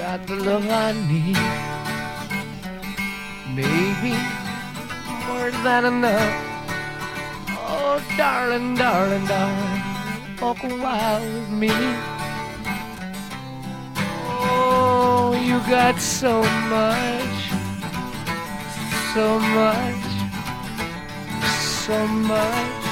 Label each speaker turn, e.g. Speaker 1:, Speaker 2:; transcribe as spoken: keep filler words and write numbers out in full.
Speaker 1: got the love I need. Maybe more than enough. Oh, darling, darling, darling, walk a while with me. Oh, you got so much, so much, so much.